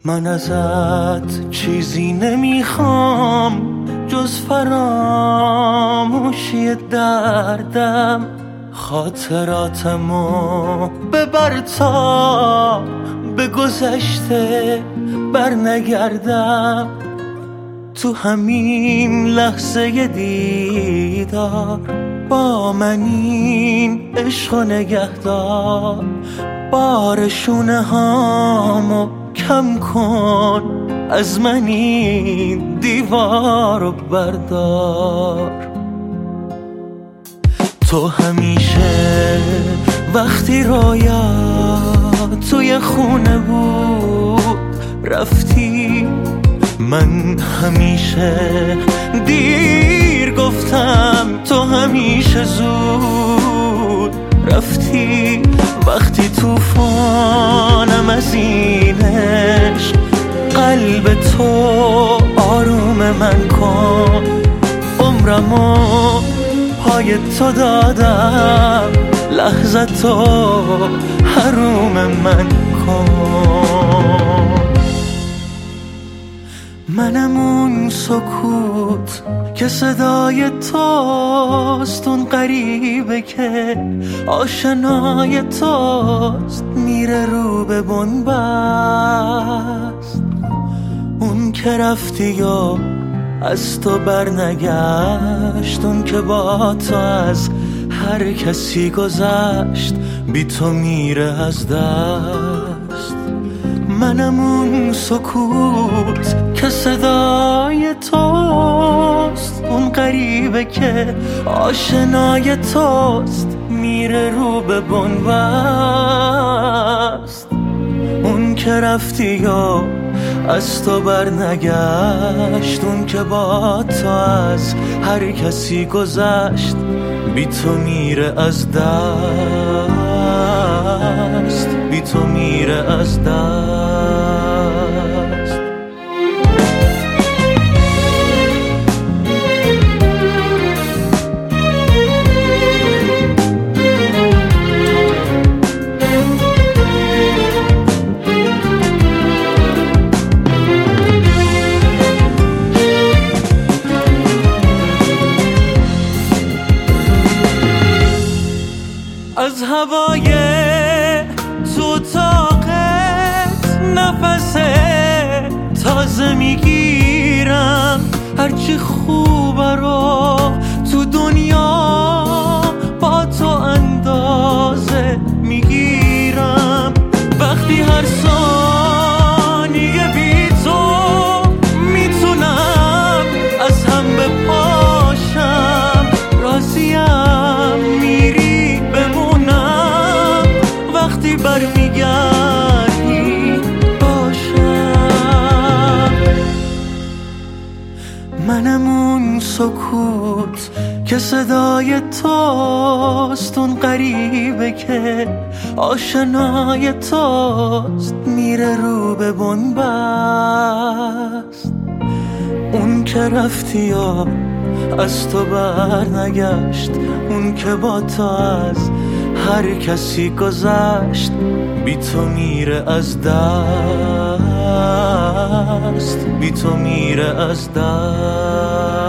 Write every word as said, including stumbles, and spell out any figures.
من ازت چیزی نمیخوام جز فراموشی دردم، خاطراتمو ببر تا به گذشته بر نگردم. تو همین لحظه دیدار با من این عشق و نگهدار، بار شونه هامو کم کن، از من این دیوارو بردار. تو همیشه وقتی رویا توی خونه بود رفتی، من همیشه دیر گفتم تو همیشه زود رفتی. وقتی توفانم از این عشق، قلب تو آروم من کن، عمرمو پای تو دادم، لحظه تو حروم من کن. منم اون سکوت که صدای توست، اون غریبه که آشنای توست، میره رو به بنبست. اون که رفتی و از تو برنگشت، اون که با تو از هر کسی گذشت، بی تو میره از دست. منم اون سکوت که صدای توست، اون غریبه که آشنای توست، میره رو به بنبست. اون که رفتی و از تو برنگشت، اون که با تو از هر کسی گذشت، بی تو میره از دست، بی تو میره از دست. از هوای تو طاقت نفس تازه میگیرم، هرچی خوبه رو تو دنیا با تو اندازه میگیرم. وقتی هر ثانیه بی تو میتونم از هم بپاشم، راضیم میری بمونم، وقتی برمیگردی باشم. منم اون سکوت که صدای توست، اون غریبه که آشنای توست، میره رو به بنبست. اون که رفتی و از تو برنگشت، اون که با تو از هر کسی گذشت، بی تو میره از دست، بی تو میره از دست.